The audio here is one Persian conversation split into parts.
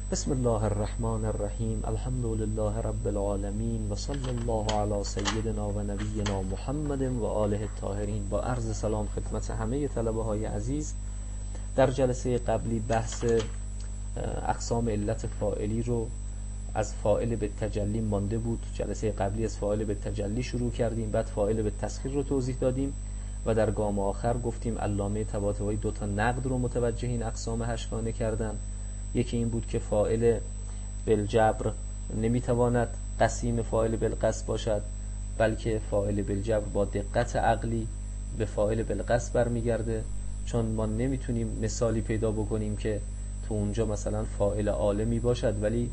بسم الله الرحمن الرحیم. الحمد لله رب العالمین و صلی الله علی سیدنا و نبینا محمد و آله الطاهرین. با عرض سلام خدمت همه طلبه های عزیز. در جلسه قبلی بحث اقسام علت فاعلی رو از فاعل به تجلی مانده بود. جلسه قبلی از فاعل به تجلی شروع کردیم، بعد فاعل به تسخیر رو توضیح دادیم و در گام آخر گفتیم علامه طباطبایی دو تا نقد رو متوجه این اقسام هشتگانه کردن. یکی این بود که فاعل بالجبر نمیتواند قسیم فاعل بالقصد باشد، بلکه فاعل بالجبر با دقت عقلی به فاعل بالقصد برمیگرده، چون ما نمیتونیم مثالی پیدا بکنیم که تو اونجا مثلا فاعل عالمی باشد ولی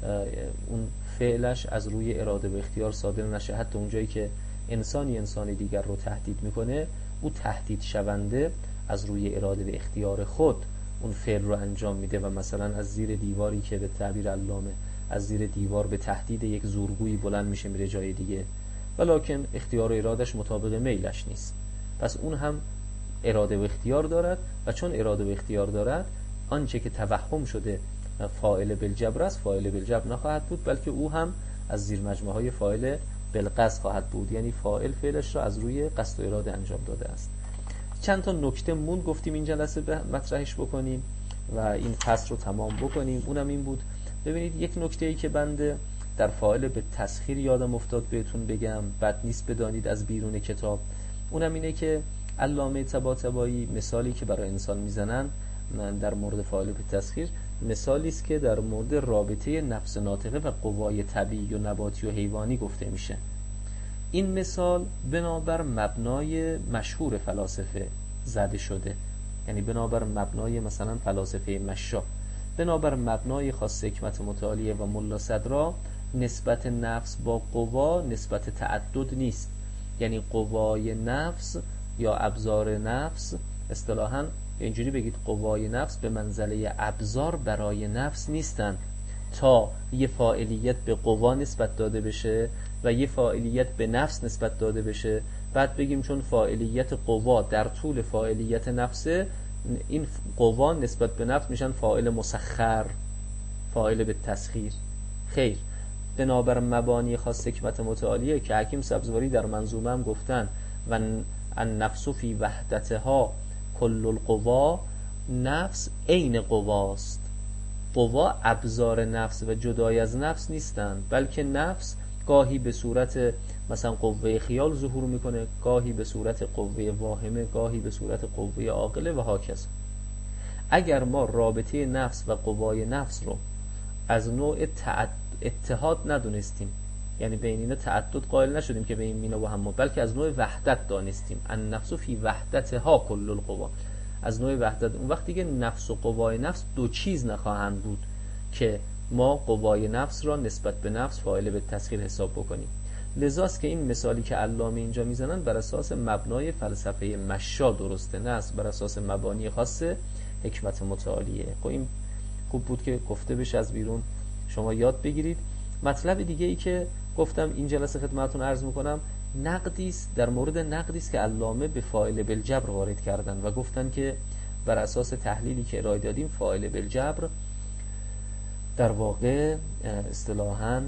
اون فعلش از روی اراده و اختیار صادر نشه. حتی اونجایی که انسانی دیگر رو تهدید میکنه، او تهدید شونده از روی اراده و اختیار خود اون فعل رو انجام میده و مثلا از زیر دیواری که به تعبیر علامه از زیر دیوار به تهدید یک زورگویی بلند میشه میره جای دیگه، ولکن اختیار و ارادش مطابق میلش نیست. پس اون هم اراده و اختیار دارد و چون اراده و اختیار دارد، آنچه که توهم شده فاعل بالجبر است فاعل بالجبر نخواهد بود، بلکه او هم از زیر مجموعه های فاعل بالقصد خواهد بود، یعنی فاعل فعلش را از روی قصد و اراده انجام داده است. چند تا نکته مون گفتیم این جلسه مطرحش بکنیم و این فصل رو تمام بکنیم. اونم این بود، ببینید یک نکته‌ای که بنده در فاعل به تسخیر یادم افتاد بهتون بگم، بد نیست بدانید از بیرون کتاب. اونم اینه که علامه طباطبایی مثالی که برای انسان میزنن در مورد فاعل به تسخیر مثالی است که در مورد رابطه نفس ناطقه و قوای طبیعی و نباتی و حیوانی گفته میشه. این مثال بنابر مبنای مشهور فلاسفه زده شده، یعنی بنابر مبنای مثلا فلاسفه مشا، بنابر مبنای خاص حکمت متعالیه و ملا صدرا، نسبت نفس با قوا نسبت تعدد نیست. یعنی قوای نفس یا ابزار نفس، اصطلاحاً اینجوری بگید قوای نفس به منزله ابزار برای نفس نیستن تا یه فاعلیت به قوا نسبت داده بشه و یه فاعلیت به نفس نسبت داده بشه، بعد بگیم چون فاعلیت قوا در طول فاعلیت نفسه، این قوا نسبت به نفس میشن فاعل مسخر، فاعل به تسخیر. خیر، بنابر مبانی خاص حکمت متعالیه که حکیم سبزواری در منظومه هم گفتن و النفس فی وحدتها کل القوا، نفس عین قواست. قوا ابزار نفس و جدای از نفس نیستند، بلکه نفس گاهی به صورت مثلا قوه خیال ظهور میکنه، گاهی به صورت قوه واهمه، گاهی به صورت قوه عاقله و هاکذا. اگر ما رابطه نفس و قوای نفس رو از نوع اتحاد ندونستیم، یعنی بین اینا تعدد قائل نشدیم که بین اینا با هم، بلکه از نوع وحدت دانستیم، النفس فی وحدتها کل القوا، از نوع وحدت، اون وقت دیگه نفس و قوای نفس دو چیز نخواهند بود که ما قوای نفس را نسبت به نفس فاعل به تسخیر حساب بکنیم. لذاست که این مثالی که علامه اینجا میزنن بر اساس مبنای فلسفه مشا درسته، نه بر اساس مبانی خاص حکمت متعالیه. این خوب بود که گفته بشه از بیرون شما یاد بگیرید. مطلب دیگه ای که گفتم این جلسه خدمتتون عرض میکنم، نقدیست، در مورد نقدیست که علامه به فاعل بالجبر وارد کردن و گفتن که بر اساس تحلیلی که ارائه دادیم فاعل بالجبر در واقع اصطلاحاً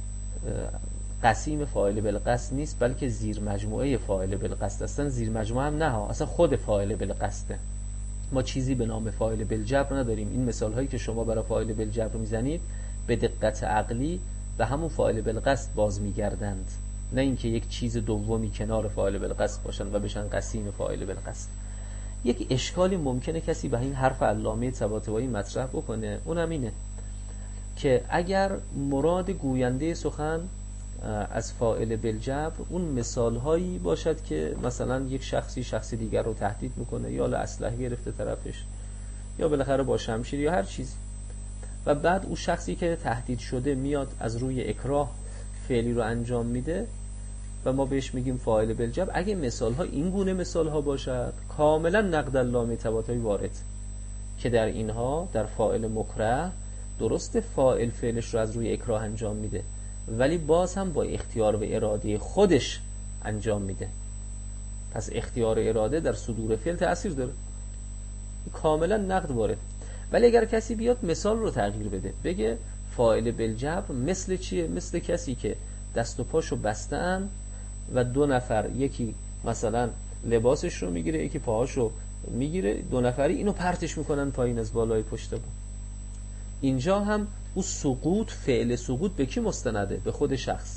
قسیم فاعل بالقصد نیست، بلکه زیر مجموعه فاعل بالقصد. اصلا زیر مجموعه هم نه، اصلا خود فاعل بالقصده. ما چیزی به نام فاعل بالجبر نداریم. این مثال هایی که شما برای فاعل بالجبر میزنید به دقت عقلی به همون فاعل بالقصد باز میگردند، نه اینکه یک چیز دومی کنار فاعل بالقصد باشن و بشن قسیم فاعل بالقصد. یک اشکالی ممکنه کسی به این حرف علامه طباطبایی مطرح بکنه، اونم اینه که اگر مراد گوینده سخن از فاعل بالجبر اون مثال هایی باشد که مثلا یک شخصی دیگر رو تهدید میکنه، یا اسلحه گرفته طرفش، یا بالاخره با شمشیر یا هر چیز، و بعد اون شخصی که تهدید شده میاد از روی اکراه فعلی رو انجام میده و ما بهش میگیم فاعل بالجبر، اگه مثال ها این گونه مثال ها باشد، کاملا نقد علامه طباطبایی وارد که در اینها در فاعل مکره درست فاعل فعلش رو از روی اکراه انجام میده ولی باز هم با اختیار و اراده خودش انجام میده. پس اختیار و اراده در صدور فعل تأثیر داره، کاملا نقد وارد. ولی اگر کسی بیاد مثال رو تغییر بده، بگه فاعل بالجبر مثل چیه؟ مثل کسی که دست و پاشو بستن و دو نفر، یکی مثلا لباسش رو میگیره، یکی پاهاشو میگیره، دو نفری اینو پرتش میکنن پایین از بالای پشت بون. اینجا هم اون سقوط، فعل سقوط به کی مستنده؟ به خود شخص.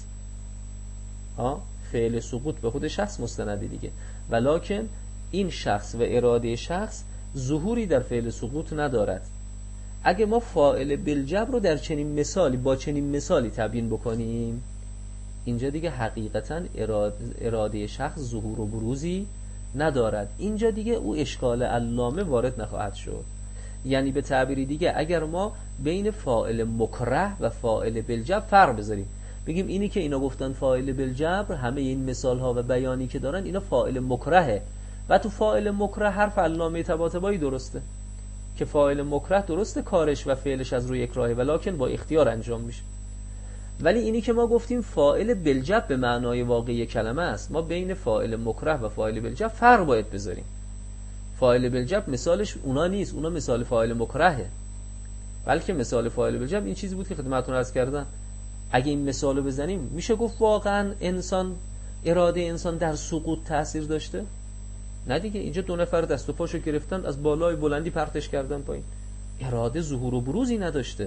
فعل سقوط به خود شخص مستنده دیگه، ولکن این شخص و اراده شخص ظهوری در فعل سقوط ندارد. اگه ما فاعل بالجبر رو در چنین مثالی، با چنین مثالی تبیین بکنیم، اینجا دیگه حقیقتا اراده شخص ظهور و بروزی ندارد. اینجا دیگه او اشکال علامه وارد نخواهد شد. یعنی به تعبیری دیگه اگر ما بین فاعل مکره و فاعل بالجبر فرق بذاریم، بگیم اینی که اینا گفتن فاعل بالجبر، همه این مثال ها و بیانی که دارن اینا فاعل مکرهه و تو فاعل مکره حرف علامه طباطبایی درسته که فاعل مکره درسته کارش و فعلش از روی یک راهه ولکن با اختیار انجام میشه. ولی اینی که ما گفتیم فاعل بالجبر به معنای واقعی کلمه است، ما بین فاعل مکره و فاعل بالجبر فرق باید بذاریم. فاعل بالجبر مثالش اونا نیست، اونا مثال فاعل مکرهه، بلکه مثال فاعل بالجبر این چیزی بود که خدمتتون عرض کردم. اگه این مثالو بزنیم میشه گفت واقعا انسان، اراده انسان در سقوط تأثیر داشته؟ نه دیگه، اینجا دو نفر دست و پاشو گرفتن از بالای بلندی پرتش کردن پایین، اراده ظهور و بروزی نداشته.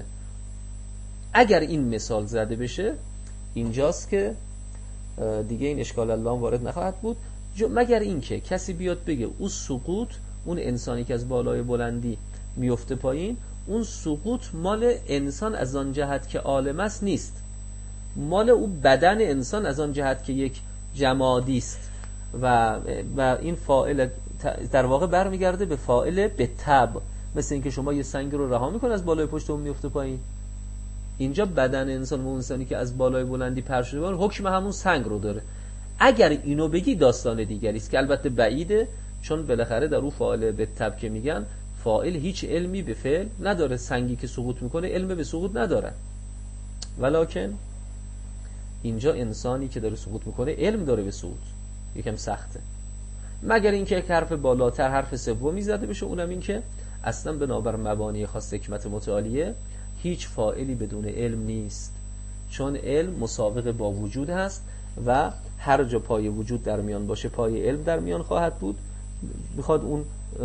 اگر این مثال زده بشه اینجاست که دیگه این اشکال علام وارد نخواهد بود، مگر اینکه کسی بیاد بگه اون سقوط، اون انسانی که از بالای بلندی میفته پایین، اون سقوط مال انسان از آن جهت که عالم است نیست، مال اون بدن انسان از آن جهت که یک جمادی است و این فاعل در واقع برمیگرده به فاعل به طبع. مثل اینکه شما یه سنگ رو رها میکنه از بالای پشت اون میفته پایین، اینجا بدن انسان و انسانی که از بالای بلندی پر شده حکم همون سنگ رو داره. اگر اینو بگی داستان دیگری است که البته بعیده، چون بالاخره در اون فاعل به طبع که میگن فاعل هیچ علمی به فعل نداره، سنگی که سقوط میکنه علم به سقوط نداره، ولکن اینجا انسانی که داره سقوط میکنه علم داره به سقوط، یکم سخته. مگر اینکه یک حرف بالاتر، حرف سومی زده بشه، اونم این که اصلا بنابر مبانی خاص حکمت متعالیه هیچ فاعلی بدون علم نیست، چون علم مسابقه با وجود هست و هر جا پای وجود در میان باشه پای علم در میان خواهد بود. میخواد اون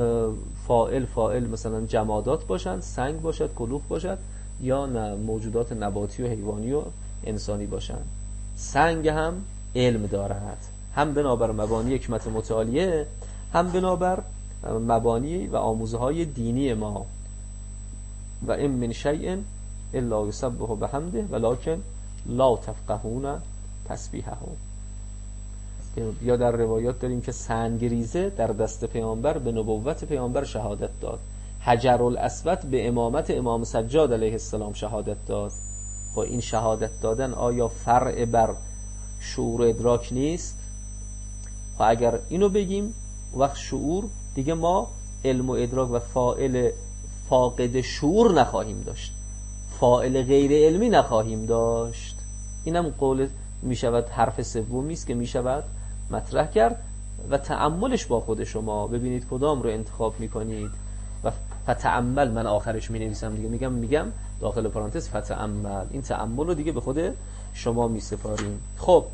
فاعل مثلا جمادات باشن، سنگ باشد، کلوخ باشد، یا نه موجودات نباتی و حیوانی و انسانی باشن، سنگ هم علم دارد، هم بنابر مبانی حکمت متعالیه، هم بنابر مبانی و آموزه های دینی ما. و ان من شیء الا یسبح بحمده ولکن لا تفقهون تسبیحه. یا در روایات داریم که سنگریزه در دست پیامبر به نبوت پیامبر شهادت داد، حجر الاسود به امامت امام سجاد علیه السلام شهادت داد. خب این شهادت دادن آیا فرع بر شعور و ادراک نیست؟ و اگر اینو بگیم وقت شعور دیگه ما علم و ادراک و فاعل فاقد شعور نخواهیم داشت، فاعل غیر علمی نخواهیم داشت. اینم قول می شود حرف سومی است که می شود مطرح کرد و تأملش با خود شما، ببینید کدام رو انتخاب می کنید و فتأمل، من آخرش می نویسم دیگه، میگم داخل پرانتز فتأمل، این تأمل رو دیگه به خود شما می سپاریم. خب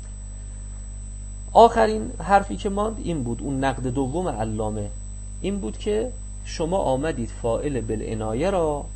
آخرین حرفی که ماند این بود، اون نقد دوم علامه این بود که شما آمدید فاعل بالعنایه را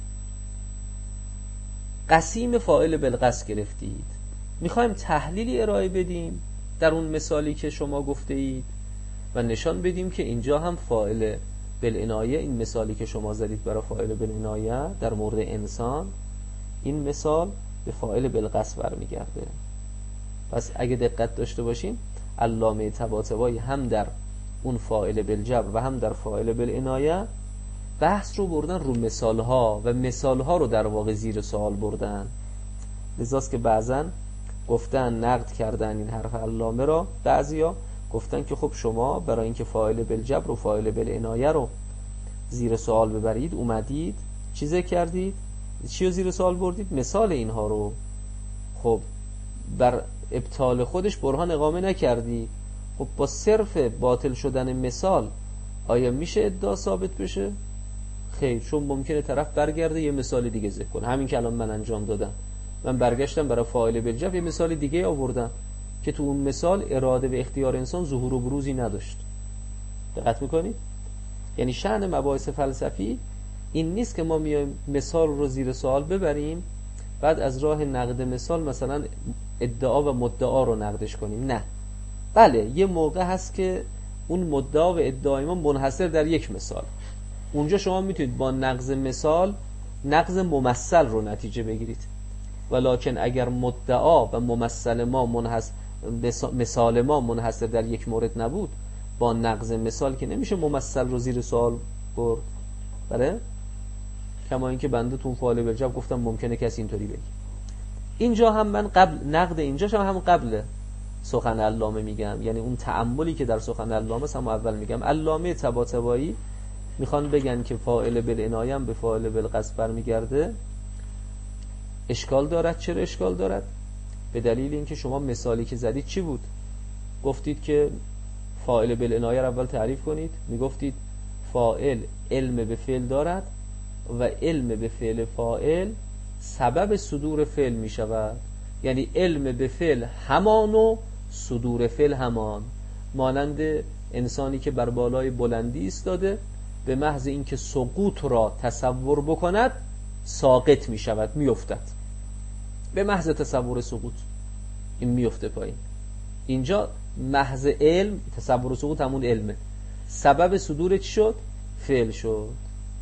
قسیم فاعل بالقصد گرفتید. میخوایم تحلیلی ارائه بدیم در اون مثالی که شما گفته اید و نشان بدیم که اینجا هم فاعل بالعنایه، این مثالی که شما زدید برای فاعل بالعنایه در مورد انسان، این مثال به فاعل بالقصد برمیگرده. پس اگه دقت داشته باشیم علامه طباطبایی هم در اون فاعل بالجبر و هم در فاعل بالعنایه بحث رو بردن رو مثالها و مثالها رو در واقع زیر سوال بردن. لذاست که بعضن گفتن، نقد کردن این حرف علامه را، بعضیا گفتن که خب شما برای اینکه فاعل بالجبر و فاعل بالعنایه رو زیر سوال ببرید اومدید چیزه کردید، چی رو زیر سوال بردید؟ مثال اینها رو. خب بر ابطال خودش برهان اقامه نکردی. خب با صرف باطل شدن مثال آیا میشه ادعا ثابت بشه؟ خیر، چون ممکنه طرف برگرده یه مثال دیگه ذکر کنه. همین که الان من انجام دادم، من برگشتم برای فاعل بالجمع یه مثال دیگه آوردم که تو اون مثال اراده و اختیار انسان ظهور و بروزی نداشت. دقت میکنید؟ یعنی شأن مباحث فلسفی این نیست که ما میایم مثال رو زیر سوال ببریم بعد از راه نقد مثال مثلا ادعا و مدعا رو نقدش کنیم. نه، بله یه موقع هست که اون مدعا و ادعای ما منحصر در یک مثال، اونجا شما میتونید با نقض مثال نقض ممثل رو نتیجه بگیرید. ولکن اگر مدعا و ممثل ما مثال ما منحصر در یک مورد نبود، با نقض مثال که نمیشه ممثل رو زیر سوال برد. بله، کما اینکه بنده تون فاعل بالجمع گفتم ممکنه کسی اینطوری بگه. اینجا هم من قبل نقد اینجاش هم قبل سخن علامه میگم، یعنی اون تأملی که در سخن علامه هم اول میگم. علامه طباطبایی میخوان بگن که فاعل بالعنایه هم به فاعل بالقصد برمیگرده. اشکال دارد. چرا اشکال دارد؟ به دلیل اینکه شما مثالی که زدید چی بود؟ گفتید که فاعل بالعنایه رو اول تعریف کنید. میگفتید فاعل علم به فعل دارد و علم به فعل فاعل سبب صدور فعل می شود. یعنی علم به فعل همان و صدور فعل همان. مانند انسانی که بر بالای بلندی ایستاده، به محض اینکه سقوط را تصور بکند ساقط می شود، می افتد. به محض تصور سقوط این می افته پایین. اینجا محض علم، تصور سقوط همون علمه، سبب صدور چی شد؟ فعل شد.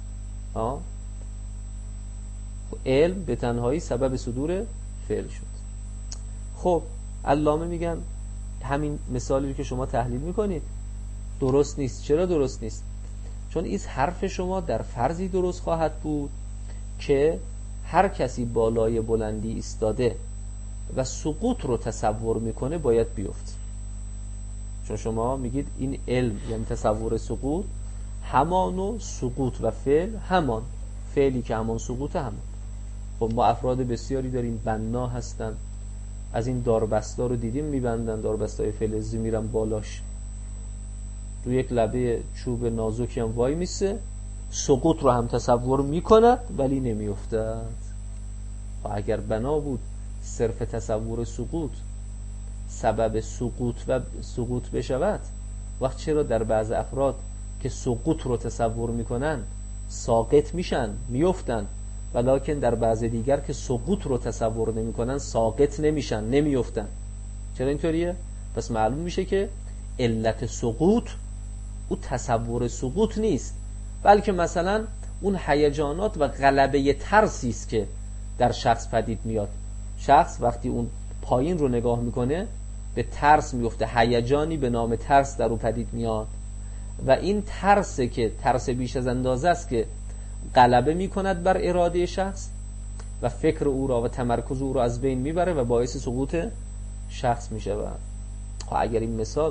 علم به تنهایی سبب صدور فعل شد. خب علامه میگن همین مثالی که شما تحلیل میکنید درست نیست. چرا درست نیست؟ چون این حرف شما در فرضی درست خواهد بود که هر کسی بالای بلندی ایستاده و سقوط رو تصور میکنه باید بیفت. چون شما میگید این علم یعنی تصور سقوط همان و سقوط و فعل همان، فعلی که همان سقوط همان. خب ما افراد بسیاری داریم بنا هستن، از این داربستا رو دیدیم میبندن، داربستای فلزی میرن بالاش، رو یک لبه چوب نازکی هم وای میسه، سقوط رو هم تصور میکند ولی نمیافتد. و اگر بنا بود صرف تصور سقوط سبب سقوط بشود، وقت چرا در بعض افراد که سقوط رو تصور میکنن ساقط میشن، میافتن، ولکن در بعض دیگر که سقوط رو تصور نمیکنن ساقط نمیشن، نمیافتن؟ چرا اینطوریه؟ پس معلوم میشه که علت سقوط او تصور سقوط نیست، بلکه مثلا اون هیجانات و غلبه ترسی است که در شخص پدید میاد. شخص وقتی اون پایین رو نگاه میکنه به ترس میفته، هیجانی به نام ترس در او پدید میاد و این ترسه که ترس بیش از اندازه است که غلبه میکند بر اراده شخص و فکر او را و تمرکز او را از بین میبره و باعث سقوط شخص میشود. اگر این مثال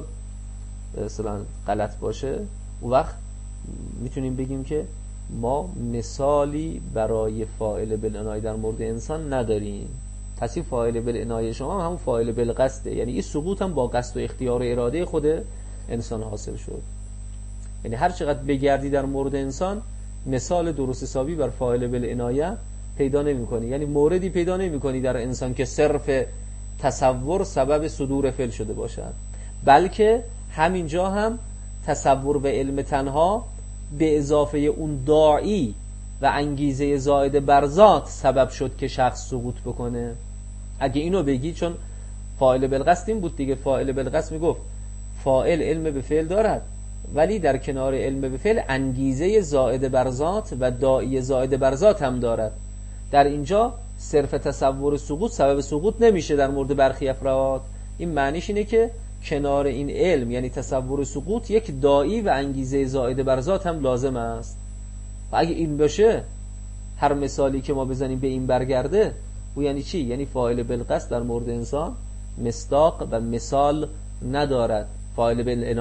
مثلا غلط باشه، اون وقت میتونیم بگیم که ما مثالی برای فاعل بالعنایه در مورد انسان نداریم. پس این فاعل بالعنایه شما هم همون فاعل بالقصده، یعنی این سقوط هم با قصد و اختیار و اراده خود انسان حاصل شد. یعنی هر چقدر بگردی در مورد انسان مثال درست حسابی بر فاعل بالعنایه پیدا نمی‌کنی، یعنی موردی پیدا نمی‌کنی در انسان که صرف تصور سبب صدور فعل شده باشد، بلکه همینجا هم تصور و علم تنها به اضافه اون داعی و انگیزه زائد بر ذات سبب شد که شخص سقوط بکنه. اگه اینو بگی، چون فاعل بالقصد این بود دیگه، فاعل بالقصد میگفت فاعل علم به فعل دارد ولی در کنار علم به فعل انگیزه زائد بر ذات و داعی زائد بر ذات هم دارد. در اینجا صرف تصور سقوط سبب سقوط نمیشه در مورد برخی افراد. این معنیش اینه که کنار این علم یعنی تصور سقوط یک داعی و انگیزه زائد بر ذات هم لازم است. و اگه این باشه هر مثالی که ما بزنیم به این برگرده، او یعنی چی؟ یعنی فاعل بالقصد در مورد انسان مصداق و مثال ندارد. فاعل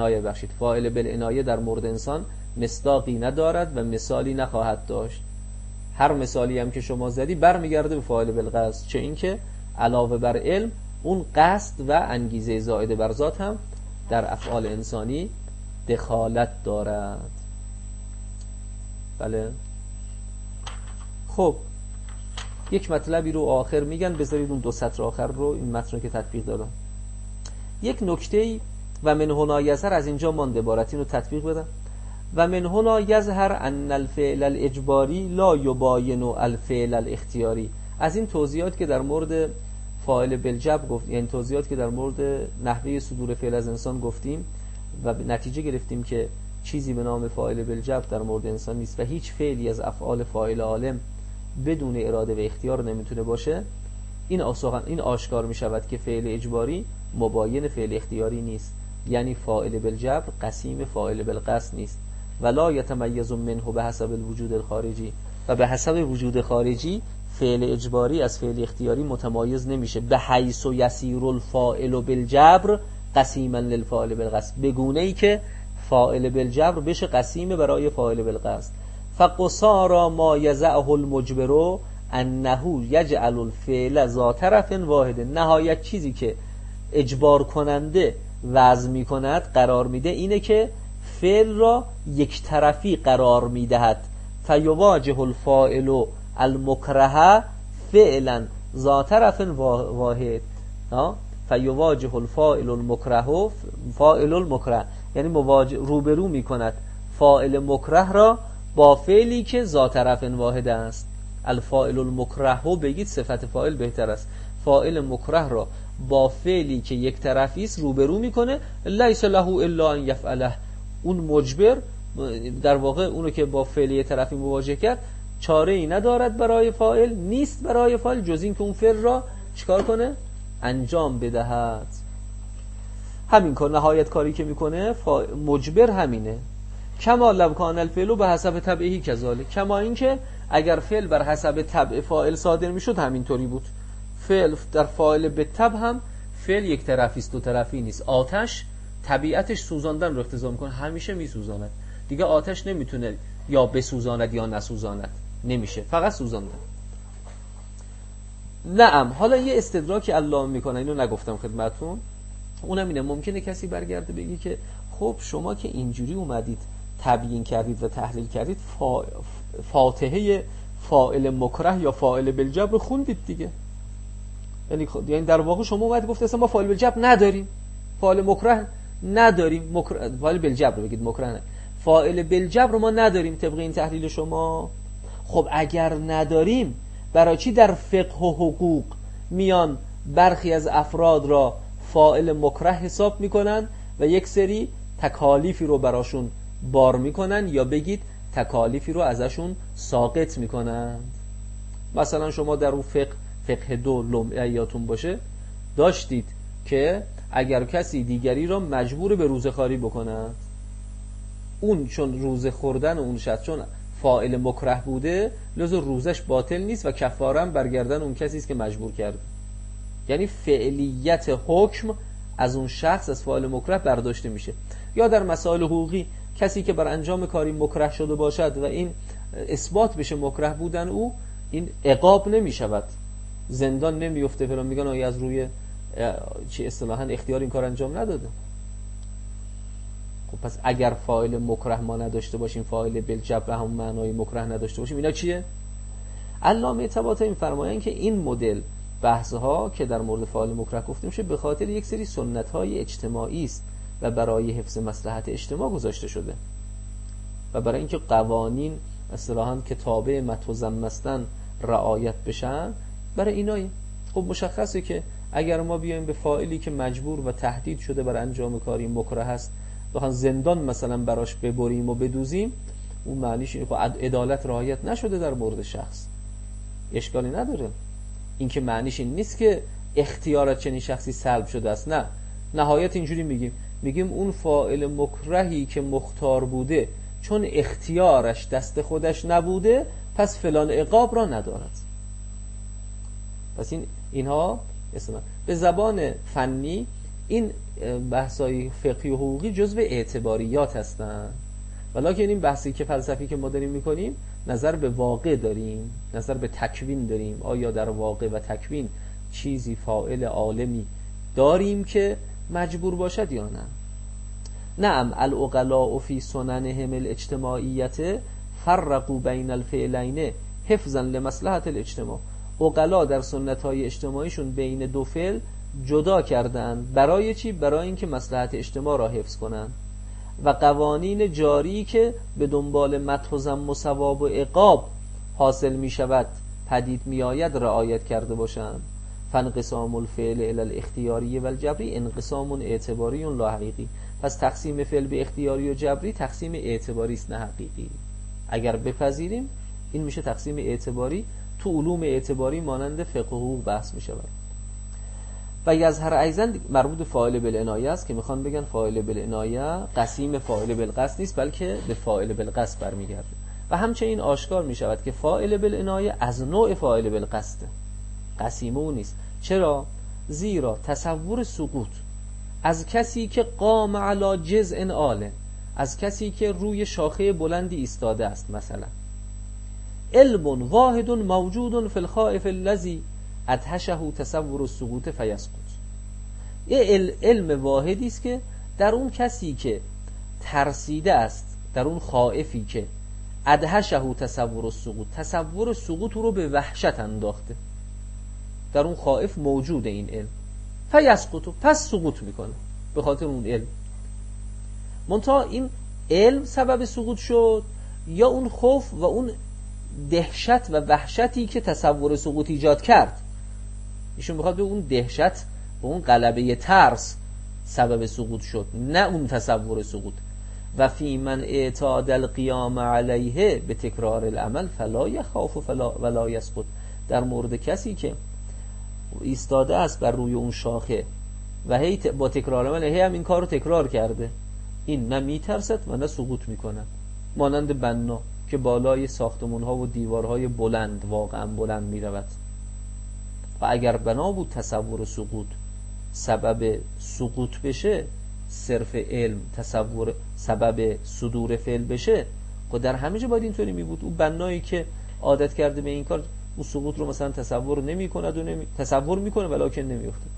بالعنایه در مورد انسان مصداقی ندارد و مثالی نخواهد داشت. هر مثالی هم که شما زدی برمیگرده به فاعل بالقصد، چه اینکه علاوه بر علم اون قصد و انگیزه زائد بر ذات هم در افعال انسانی دخالت دارد. بله. خب یک مطلبی رو آخر میگن، بذارید اون 2 سطر آخر رو این متن رو که تطبیق دادم. یک نکته‌ای و من هنا یظهر از اینجا مانده، عبارت اینو تطبیق بدم. و من هنا یظهر ان الفعل الاجباری لا یباین الفعل الاختیاری. از این توضیحات که در مورد فاعل بالجبر گفت، یعنی توضیحات که در مورد نحوه صدور فعل از انسان گفتیم و نتیجه گرفتیم که چیزی به نام فاعل بالجبر در مورد انسان نیست و هیچ فعلی از افعال فاعل عالم بدون اراده و اختیار نمیتونه باشه. این آشکار می شود که فعل اجباری مباین فعل اختیاری نیست، یعنی فاعل بالجبر قسیم فاعل بالقصد نیست. ولا یتمیز منه به حسب الوجود الخارجی، و به حسب وجود خارجی فعل اجباری از فعل اختیاری متمایز نمیشه. به حیث یسیر الفاعل بالجبر قسیما للفاعل بالقصد، به گونه ای که فاعل بالجبر بشه قسیم برای فاعل بالقصد. فقصارا ما یزعه المجبر انه یجعل الفعل ذات طرف واحد. نهایت چیزی که اجبار کننده وضع می کند قرار میده اینه که فعل را یک طرفی قرار میدهد. فیواجه الفاعل المکره فعلا ذات طرف واحد. فیواجه الفاعل المکره فاعل المکره، یعنی روبرو می کند فاعل مکره را با فعلی که ذات طرف واحد است. الفاعل المکره بگید صفت فاعل بهتر است. فاعل مکره را با فعلی که یک طرفی است روبرو میکنه. لیس له الا ان یفعله. اون مجبر در واقع اونو که با فعل یک طرفی مواجه کرد چاره ای ندارد برای فاعل، نیست برای فاعل جز این که اون فعل را چیکار کنه؟ انجام بدهد. همین کار نهایت کاری که میکنه مجبر همینه. کما لو کان الفعل به حسب طبعه کذالک، کما اینکه اگر فعل بر حسب طبع فاعل صادر میشد همینطوری بود. فعل در فاعل به طبع هم فعل یک طرفی است، دو طرفی نیست. آتش طبیعتش سوزاندن رو اقتضا میکنه، همیشه میسوزاند. دیگه آتش نمیتونه یا بسوزاند یا نسوزاند، نمیشه، فقط سوزاندن. نعم. حالا یه استدراکی الله میکنه، اینو نگفتم خدمتتون، اونم اینه. ممکنه کسی برگرده بگی که خب شما که اینجوری اومدید تبیین کردید و تحلیل کردید فاتحه فاعل مکره یا فاعل بالجبر رو خوندید دیگه. یعنی در واقع شما اومدید گفت اصلا ما فاعل بالجبر نداریم، فاعل مکره نداریم. فاعل بالجبر بگید، مکره نه. فاعل بالجبر رو ما نداریم طبق این تحلیل شما. خب اگر نداریم برای چی در فقه و حقوق میان برخی از افراد را فاعل مکره حساب میکنن و یک سری تکالیفی رو براشون بار میکنن، یا بگید تکالیفی رو ازشون ساقط میکنن؟ مثلا شما در اون فقه 2 لمعه یادتون باشه داشتید که اگر کسی دیگری را مجبور به روزه‌خواری بکند، اون چون روزه خوردن اون شخص چون فاعل مکره بوده لذا روزش باطل نیست و کفاره هم برگردن اون کسی است که مجبور کرده. یعنی فعلیت حکم از اون شخص از فاعل مکره برداشته میشه. یا در مسائل حقوقی کسی که بر انجام کاری مکره شده باشد و این اثبات بشه مکره بودن او، این عقاب نمیشود، زندان نمیفته، فلان میگن آیا از روی چی اصطلاحاً اختیار این کار انجام نداده. خب پس اگر فاعل مکره ما نداشته باشیم، فاعل بالجبر هم معنای مکره نداشته باشیم، اینا چیه؟ علامه طباطبایی فرمایند که این مدل بحث‌ها که در مورد فاعل مکره گفته میشه به خاطر یک سری سنت‌های اجتماعی است و برای حفظ مصلحت اجتماع گذاشته شده و برای اینکه قوانین اصطلاحاً که تابع متن و ذم هستن رعایت بشن، برای اینایی. خب مشخصه که اگر ما بیایم به فاعلی که مجبور و تهدید شده بر انجام کاری مکره است بخوام زندان مثلا براش ببریم و بدوزیم، اون معنیش اینه که عدالت رعایت نشده در مورد شخص. اشکالی نداره. این که معنیش این نیست که اختیارات چنین شخصی سلب شده است، نه. نهایت اینجوری میگیم اون فاعل مکرهی که مختار بوده چون اختیارش دست خودش نبوده پس فلان عقاب را ندارد. پس اینها به زبان فنی این بحثای فقهی و حقوقی جزو اعتباریات هستند، ولکن این بحثی که فلسفی که ما داریم میکنیم نظر به واقع داریم، نظر به تکوین داریم. آیا در واقع و تکوین چیزی فاعل عالمی داریم که مجبور باشد یا نه؟ نعم. العقلاء فی سننهم الاجتماعیت فرقوا بین الفعلین حفظا لمصلحت الاجتماع. عقلا در سنت‌های اجتماعیشون بین دو فعل جدا کردن. برای چی؟ برای اینکه مصلحت اجتماع را حفظ کنن و قوانین جاری که به دنبال مدح و ذم و ثواب و عقاب حاصل می شود پدید می آید رعایت کرده باشند. فانقسام الفعل الی الاختیاری و الجبری انقسام اعتباری لا حقیقی. پس تقسیم فعل به اختیاری و جبری تقسیم اعتباری است نه حقیقی. اگر بپذیریم این میشه تقسیم اعتباری. تو علوم اعتباری مانند فقه و حقوق بحث می شود. و یظهر ایضا مربوط فاعل بالعنایه است که میخوان بگن فاعل بالعنایه قسیم فاعل بالقصد نیست بلکه به فاعل بالقصد برمیگرده. و همچنین آشکار میشود که فاعل بالعنایه از نوع فاعل بالقصد، قسیم او نیست. چرا؟ زیرا تصور سقوط از کسی که قام علی جزء عال، از کسی که روی شاخه بلندی ایستاده است، مثلا علم واحد موجود فی الخائف الذی ادهشه تصور السقوط فیسقط. یه علم واحدی است که در اون کسی که ترسیده است، در اون خائفی که ادهشه تصور السقوط، تصور سقوط رو به وحشت انداخته، در اون خائف موجود این علم، فیسقط، پس سقوط میکنه به خاطر اون علم. منتها این علم سبب سقوط شد یا اون خوف و اون دهشت و وحشتی که تصور سقوط ایجاد کرد؟ ایشون میخواد به اون دهشت و اون غلبه ترس سبب سقوط شد، نه اون تصور سقوط. و فی من اعتاد القیام علیه به تکرار العمل فلا یخاف ولا یسقط. در مورد کسی که ایستاده است بر روی اون شاخه و هی با تکرار عمل هی هم این کار رو تکرار کرده، این نه میترسد و نه سقوط میکنه. مانند بنا که بالای ساختمون ها و دیوارهای بلند، واقعا بلند میرود. و اگر بنا بود تصور سقوط سبب سقوط بشه، صرف علم تصور سبب صدور فعل بشه، خب در همه جا باید اینطوری می بود. اون بنایی که عادت کرده به این کار، اون سقوط رو مثلا تصور نمی کند و تصور میکنه ولکن نمیفته.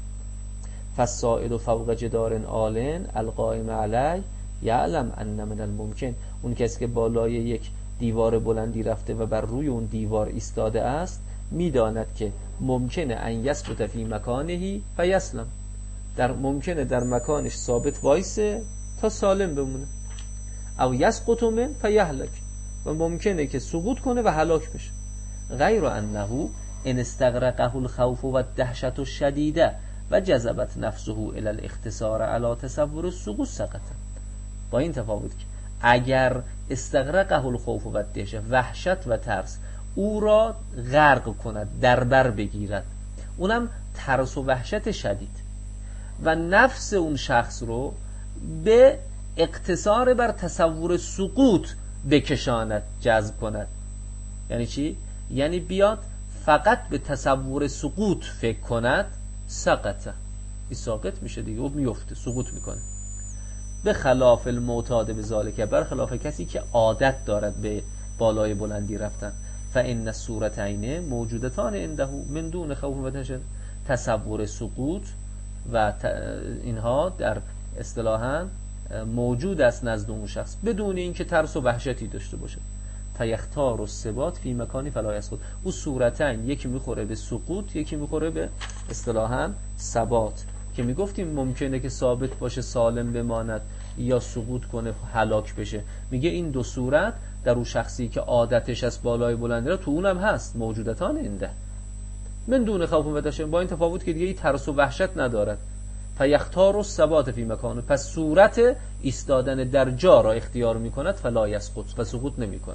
فالصاعد فوق جدار عال القائم علی یعلم ان من الممکن. اون کسی که بالای یک دیوار بلندی رفته و بر روی اون دیوار ایستاده است، میداند که ممکنه ان یثبت فی مکانه فیسلم، ممکنه در مکانش ثابت وایسه تا سالم بمونه. او یسقط من فیهلک، و ممکنه که سقوط کنه و هلاک بشه. غیر انه ان استغرقه الخوف و الدهشة الشدیده و جذبت نفسه الی الاختصار علی تصور السقوط سقط. با این تفاوت که اگر استغرقه الخوف و الدهشة، وحشت و ترس او را غرق کند، در بر بگیرد، اونم ترس و وحشت شدید، و نفس اون شخص رو به اقتصار بر تصور سقوط بکشاند، جذب کند. یعنی چی؟ یعنی بیاد فقط به تصور سقوط فکر کند، سقطه، این ساقط میشه دیگه، او میفته، سقوط میکنه. به خلاف المعتاد به ذالک، بر خلاف کسی که عادت دارد به بالای بلندی رفتن. فإن الصورتین موجودتان عنده من دون خوف و دهشة. تصور سقوط و اینها در اصطلاحاً موجود است نزد اون شخص بدون اینکه ترس و وحشتی داشته باشه. فیختار الثبات فی مکانی فلا یسقط. او صورتین، یکی میخوره به سقوط، یکی میخوره به اصطلاحاً ثبات، که میگفتیم ممکنه که ثابت باشه سالم بماند یا سقوط کنه هلاک بشه. میگه این دو صورت در اون شخصی که عادتش از بالای بلندی را تو اونم هست، موجودتان اینده من دون خوف و دهشة، با این تفاوت که دیگه این ترس و وحشت ندارد. فیختار الثبات فی مکانه، پس صورت ایستادن در جا را اختیار میکند، فلا یسقط، و سقوط نمیکنه.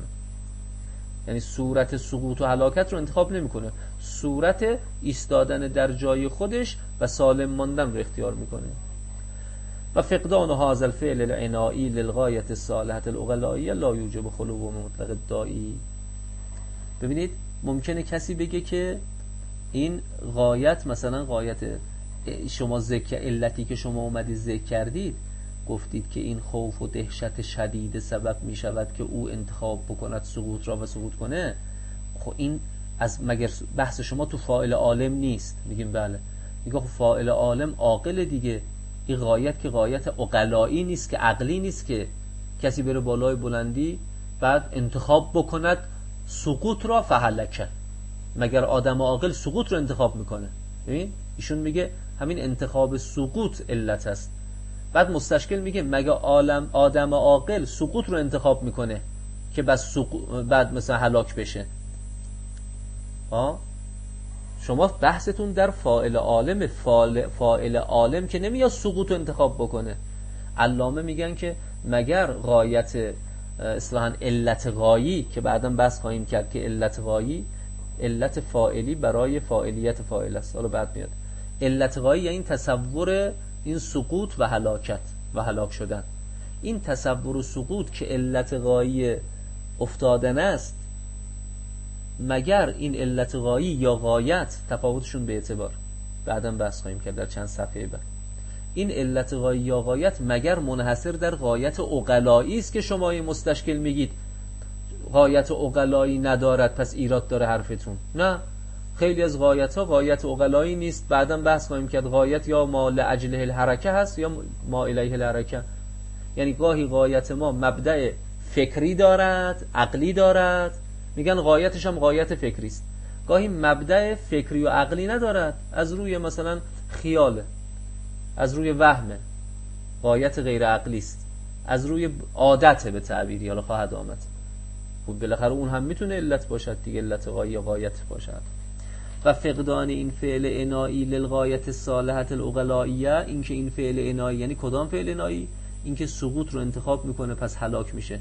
یعنی صورت سقوط و هلاکت رو انتخاب نمیکنه، صورت ایستادن در جای خودش و سالم ماندن رو اختیار میکنه. و فقدان هذا الفعل العنایی للغایه الصالحه العقلائیه لا یوجب خلو مطلق الداعی. ببینید ممکنه کسی بگه که این غایت، مثلا غایت شما ذکر، علتی که شما اومدید ذکر کردید، گفتید که این خوف و دهشت شدید سبب می شود که او انتخاب بکند سقوط را و سقوط کنه. خب این از مگر بحث شما تو فاعل عالم نیست؟ میگیم بله. میگه خب فاعل عالم عاقل دیگه، این غایت که غایت عقلایی نیست، که عقلی نیست، که کسی بره بالای بلندی بعد انتخاب بکند سقوط را فهلکه، مگر آدم عاقل سقوط رو انتخاب میکنه؟ ببین ایشون میگه همین انتخاب سقوط علت است. بعد مستشکل میگه مگه آدم عاقل سقوط رو انتخاب میکنه که بعد مثلا هلاک بشه؟ شما بحثتون در فاعل عالم، فاعل عالم که نمیاد سقوط رو انتخاب بکنه. علامه میگن که مگر غایت اصطلاحاً علت غایی که بعداً بحث خواهیم کرد که علت غایی علت فاعلی برای فاعلیت فاعل است. حالا بعد میاد علت غایی یعنی تصور این سقوط و هلاکت و هلاک شدن. این تصور و سقوط که علت غایی افتادن است، مگر این علت غایی یا غایت تفاوتشون به اعتبار بعداً بحث خواهیم کرد در چند صفحه بعد. این علت غایی یا غایت مگر منحصر در غایت عقلایی است که شما مستشکل میگید غایت عقلایی ندارد پس ایراد داره حرفتون؟ نه، خیلی از غایت ها غایت عقلایی نیست. بعداً بحث خواهیم کرد غایت یا ما لأجله الحرکه هست یا ما الیه الحرکه. یعنی گاهی غایت ما مبدأ فکری دارد، عقلی دارد، میگن غایتش هم غایت فکری است. گاهی مبدأ فکری و عقلی ندارد، از روی مثلا خیاله، از روی وهمه، غایت غیر عقلی است، از روی عادت به تعبیری حالا خواهد آمد. خب بالاخره اون هم میتونه علت باشد دیگه، علت غایی یا غایت باشد. و فقدان این فعل انایی للغایت الصالحه العقلائیه، این که این فعل انایی یعنی کدام فعل انایی؟ این که سقوط رو انتخاب میکنه پس هلاک میشه.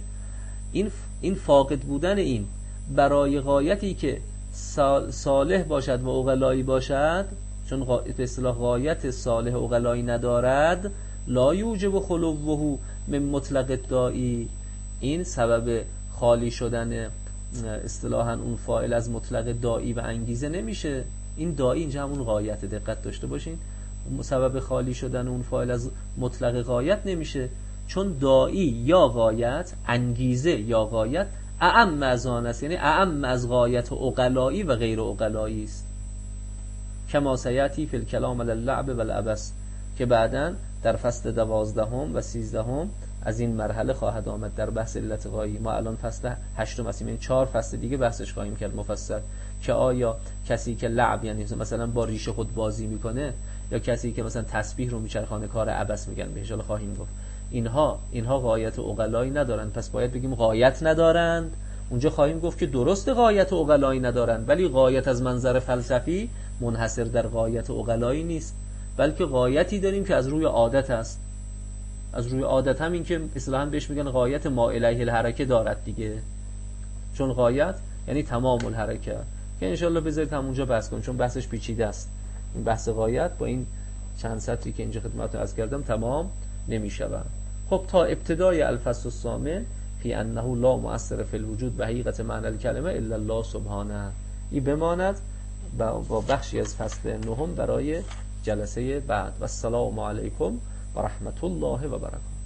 این فاقد بودن این برای غایتی که صالح باشد و عقلایی باشد، چون به اصطلاح غایت صالح عقلایی ندارد، لا یوجب خلوه من مطلق الداعی، این سبب خالی شدن اصطلاحاً اون فاعل از مطلق داعی و انگیزه نمیشه. این داعی اینجا همون غایت، دقت داشته باشین، سبب خالی شدن اون فاعل از مطلق غایت نمیشه، چون داعی یا غایت، انگیزه یا غایت اعم از آن است، یعنی اعم از غایت عقلایی و غیر عقلایی است. کما سیاتی فی الکلام اللعب و العبث، که بعداً در فصل 12 و 13 از این مرحله خواهد آمد در بحث علت غایی. ما الان فصل 8 هستیم، یعنی 4 فصل دیگه بحثش خواهیم کرد مفصل، که آیا کسی که لعب یعنی مثلا با ریش خود بازی میکنه، یا کسی که مثلا تسبیح رو میچرخانه کار عبث میگن بهش. حالا خواهیم گفت اینها غایت عقلایی ندارن، پس باید بگیم غایت ندارند. اونجا خواهیم گفت که درست غایت عقلایی ندارن، ولی غایت از منظر فلسفی منحصر در غایت عقلایی نیست، بلکه غایتی داریم که از روی عادت است. از روی عادت هم این که اصطلاحاً بهش میگن غایت ما الیه الحرکه دارد دیگه، چون غایت یعنی تمام الحرکه، که انشالله بذارید همونجا بحث کنیم، چون بحثش پیچیده است. این بحث غایت با این چند سطری که اینجا خدمتتون عرض کردم تمام نمیشود. خب تا ابتدای الفصل الثامن فی انه لا مؤثر فی الوجود و حقیقت معنی الکلمه الا الله سبحانه، این بماند با بخشی از فصل 9 برای جلسه بعد. و السلام علیکم و رحمت الله و برکاته.